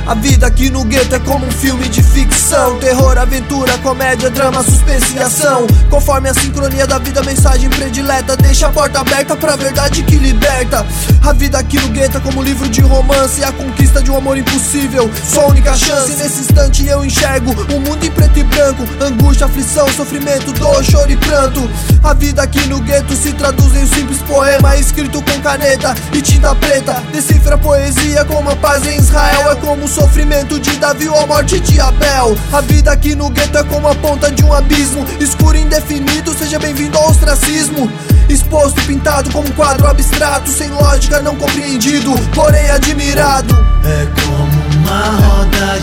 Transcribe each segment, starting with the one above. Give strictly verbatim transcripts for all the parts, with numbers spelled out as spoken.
A vida aqui no gueto é como um filme de ficção. Terror, aventura, comédia, drama, suspense e ação. Conforme a sincronia da vida, mensagem predileta. Deixa a porta aberta pra verdade que liberta. A vida aqui no gueto é como um livro de romance, a conquista de um amor impossível, sua única chance. Nesse instante eu enxergo um mundo em preto e branco. Angústia, aflição, sofrimento, dor, choro e pranto. A vida aqui no gueto se traduz em um simples poema escrito com caneta e tinta preta. Decifra a poesia como a paz em Israel. É como o sofrimento de Davi ou a morte de Abel. A vida aqui no gueto é como a ponta de um abismo, escuro e indefinido, seja bem-vindo ao ostracismo. Exposto, pintado como um quadro abstrato, sem lógica, não compreendido, porém admirado. É como uma roda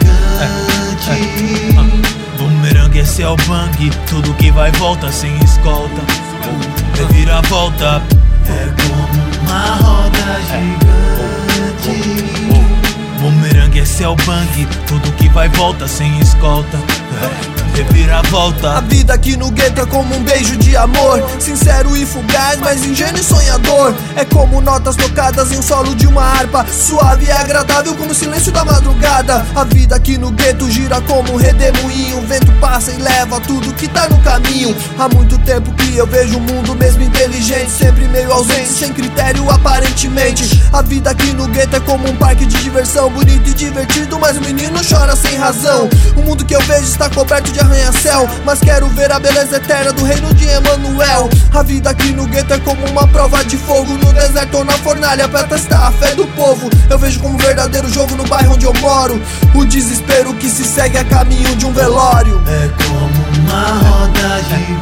gigante. Bumerangue, esse é o bang, tudo que vai e volta sem escolta. Reviravolta. É como uma roda gigante. Bumerangue, esse é o bang, tudo que vai e volta sem escolta. Reviravolta. A vida aqui no gueto é como um beijo de amor, sincero e fugaz, mas ingênuo e sonhador. É como notas tocadas em um solo de uma harpa, suave e agradável como o silêncio da madrugada. A vida aqui no gueto gira como um redemoinho, o vento passa e leva tudo que tá no caminho. Há muito tempo que eu vejo o mundo mesmo inteligente, sempre meio ausente, sem critério aparentemente. A vida aqui no gueto é como um parque de diversão, bonito e divertido, mas o menino chora sem razão. O mundo que eu vejo está coberto de arranha-céu, mas quero ver a beleza eterna do reino de Emanuel. A vida aqui no gueto é como uma prova de fogo no deserto ou na fornalha pra testar a fé do povo. Eu vejo como um verdadeiro jogo no bairro onde eu moro, o desespero que se segue a caminho de um velório. É como uma roda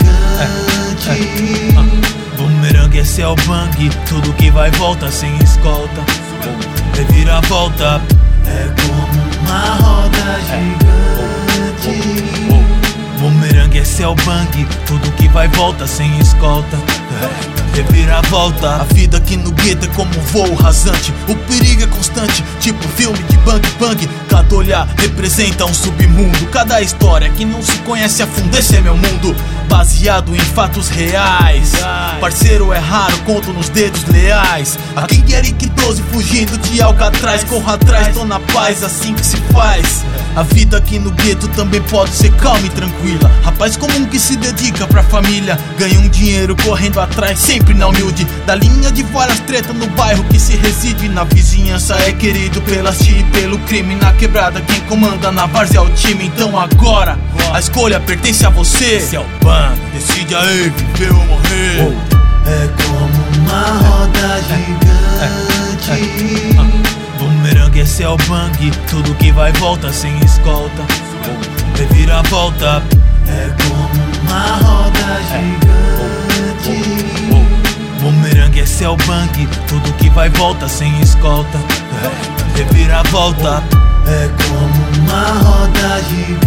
gigante. Bumerangue, esse é o bang, tudo que vai e volta sem escolta. Reviravolta. É como uma roda gigante. Bumerangue, esse é o bang, tudo que vai e volta sem escolta. Reviravolta. A vida aqui no gueto é como um voo rasante, o perigo é constante, tipo filme de bang bang. Cada olhar representa um submundo, cada história que não se conhece a fundo. Esse é meu mundo, baseado em fatos reais. Parceiro é raro, conto nos dedos leais. Aqui Eric doze fugindo de Alcatraz, corro atrás, tô na paz, assim que se faz. A vida aqui no gueto também pode ser calma e tranquila. Rapaz comum que se dedica pra família, ganha um dinheiro correndo atrás, sempre na humilde. Da linha de várias tretas no bairro que se reside. Na vizinhança é querido pelas tia e pelo crime. Na quebrada quem comanda na várzea é o time. Então agora a escolha pertence a você. Esse é o bando, decide aí, viver ou morrer. É como uma roda gigante. Bumerangue, esse é o bang, tudo que vai e volta sem escolta. Reviravolta. É como uma roda gigante. Bumerangue, esse é o bang, tudo que vai e volta sem escolta. Reviravolta. É como uma roda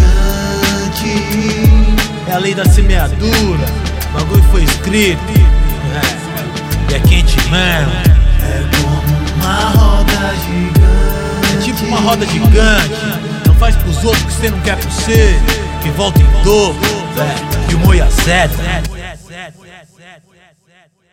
gigante. É a lei da semeadura, o bagulho foi escrito, é, e é quente mesmo. É como uma roda gigante. É tipo uma roda gigante, não faz pros outros que você não quer pro você, que volta em dobro, é, e o Moia zero.